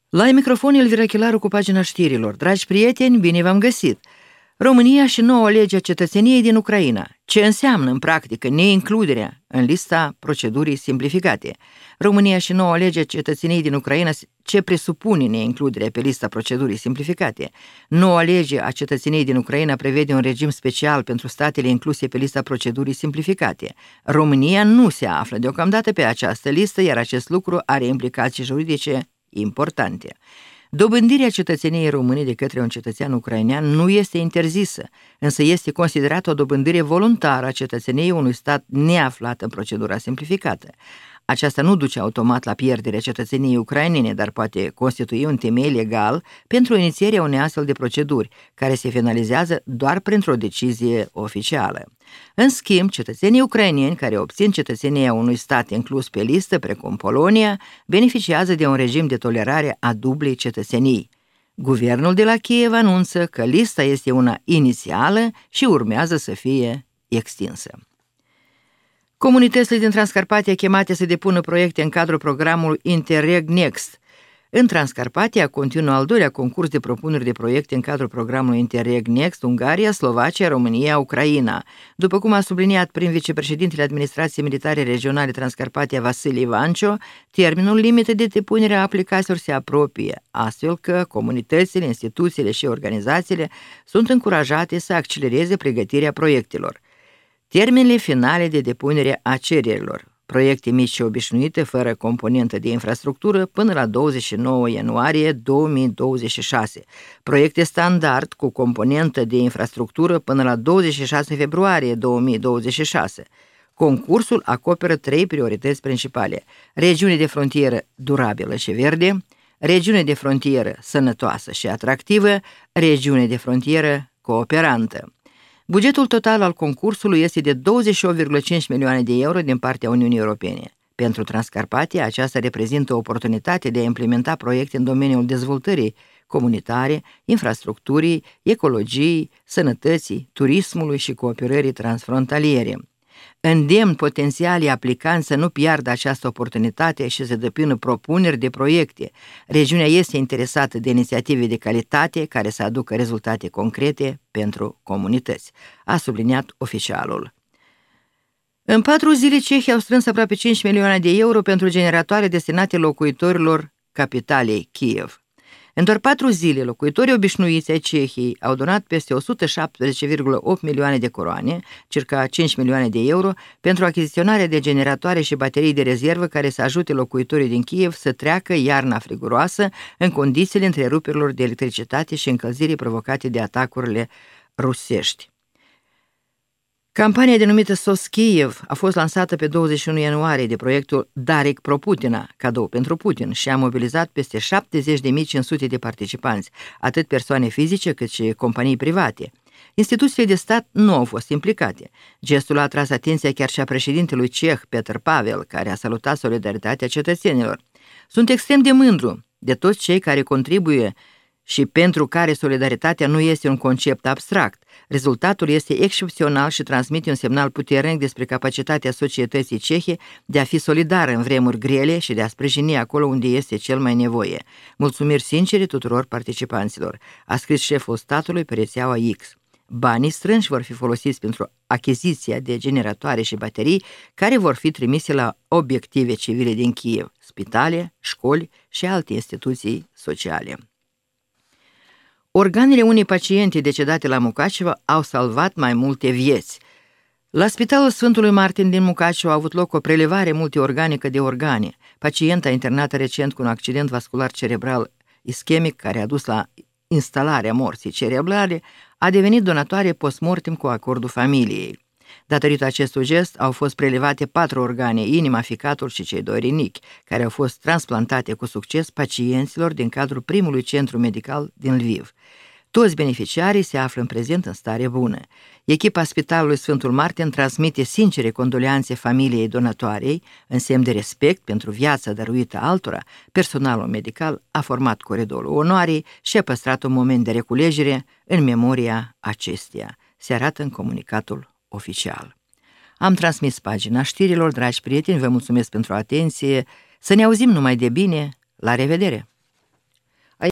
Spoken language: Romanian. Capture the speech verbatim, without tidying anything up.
La microfon Elvira Chilaru cu pagina știrilor. Dragi prieteni, bine v-am găsit! România și noua lege a cetățeniei din Ucraina. Ce înseamnă în practică neincluderea în lista procedurii simplificate? România și noua lege a cetățeniei din Ucraina, ce presupune neincluderea pe lista procedurii simplificate? Noua lege a cetățeniei din Ucraina prevede un regim special pentru statele incluse pe lista procedurii simplificate. România nu se află deocamdată pe această listă, iar acest lucru are implicații juridice importante. Dobândirea cetățeniei române de către un cetățean ucrainean nu este interzisă, însă este considerată o dobândire voluntară a cetățeniei unui stat neaflat în procedura simplificată. Aceasta nu duce automat la pierderea cetățeniei ucrainene, dar poate constitui un temei legal pentru inițierea unei astfel de proceduri, care se finalizează doar printr-o decizie oficială. În schimb, cetățenii ucraineni care obțin cetățenia unui stat inclus pe listă, precum Polonia, beneficiază de un regim de tolerare a dublei cetățenii. Guvernul de la Kiev anunță că lista este una inițială și urmează să fie extinsă. Comunitățile din Transcarpatia chemate să depună proiecte în cadrul programului Interreg Next. În Transcarpatia continuă al doilea concurs de propuneri de proiecte în cadrul programului Interreg Next, Ungaria, Slovacia, România, Ucraina. După cum a subliniat prin vicepreședintele Administrației Militare Regionale Transcarpatia Vasile Ivancio, termenul limită de depunere a aplicațiilor se apropie, astfel că comunitățile, instituțiile și organizațiile sunt încurajate să accelereze pregătirea proiectelor. Termenele finale de depunere a cererilor: proiecte mici și obișnuite fără componentă de infrastructură până la douăzeci și nouă ianuarie două mii douăzeci și șase, proiecte standard cu componentă de infrastructură până la douăzeci și șase februarie două mii douăzeci și șase. Concursul acoperă trei priorități principale: regiune de frontieră durabilă și verde, regiune de frontieră sănătoasă și atractivă, regiune de frontieră cooperantă. Bugetul total al concursului este de douăzeci și opt virgulă cinci milioane de euro din partea Uniunii Europene. Pentru Transcarpatia, aceasta reprezintă o oportunitate de a implementa proiecte în domeniul dezvoltării comunitare, infrastructurii, ecologiei, sănătății, turismului și cooperării transfrontaliere. Îndemn potențialii aplicanți să nu piardă această oportunitate și să depună propuneri de proiecte. Regiunea este interesată de inițiative de calitate care să aducă rezultate concrete pentru comunități, a subliniat oficialul. În patru zile, cehii au strâns aproape cinci milioane de euro pentru generatoare destinate locuitorilor capitalei Kiev. În doar patru zile, locuitorii obișnuiți ai Cehiei au donat peste o sută șaptesprezece virgulă opt milioane de coroane, circa cinci milioane de euro, pentru achiziționarea de generatoare și baterii de rezervă care să ajute locuitorii din Kiev să treacă iarna friguroasă în condițiile întreruperilor de electricitate și încălzirii provocate de atacurile rusești. Campania denumită SOS Kiev a fost lansată pe douăzeci și unu ianuarie de proiectul Darek pro Putina, cadou pentru Putin, și a mobilizat peste șaptezeci de mii cinci sute de participanți, atât persoane fizice cât și companii private. Instituțiile de stat nu au fost implicate. Gestul a atras atenția chiar și a președintelui ceh Petr Pavel, care a salutat solidaritatea cetățenilor. Sunt extrem de mândru de toți cei care contribuie și pentru care solidaritatea nu este un concept abstract. Rezultatul este excepțional și transmite un semnal puternic despre capacitatea societății cehe de a fi solidară în vremuri grele și de a sprijini acolo unde este cel mai nevoie. Mulțumiri sincere tuturor participanților, a scris șeful statului pe rețeaua X. Banii strânși vor fi folosiți pentru achiziția de generatoare și baterii care vor fi trimise la obiective civile din Kiev, spitale, școli și alte instituții sociale. Organele unei paciente decedate la Mukachevo au salvat mai multe vieți. La Spitalul Sfântului Martin din Mukachevo a avut loc o prelevare multiorganică de organe. Pacienta internată recent cu un accident vascular cerebral ischemic care a dus la instalarea morții cerebrale a devenit donatoare post-mortem cu acordul familiei. Datorită acestui gest au fost prelevate patru organe, inima, ficatul și cei doi rinichi, care au fost transplantate cu succes pacienților din cadrul primului centru medical din Lviv. Toți beneficiarii se află în prezent în stare bună. Echipa Spitalului Sfântul Martin transmite sincere condoleanțe familiei donatoarei. În semn de respect pentru viața dăruită altora, personalul medical a format coridorul onoarei și a păstrat un moment de reculegere în memoria acesteia, se arată în comunicatul oficial. Am transmis pagina știrilor, dragi prieteni, vă mulțumesc pentru atenție, să ne auzim numai de bine, la revedere!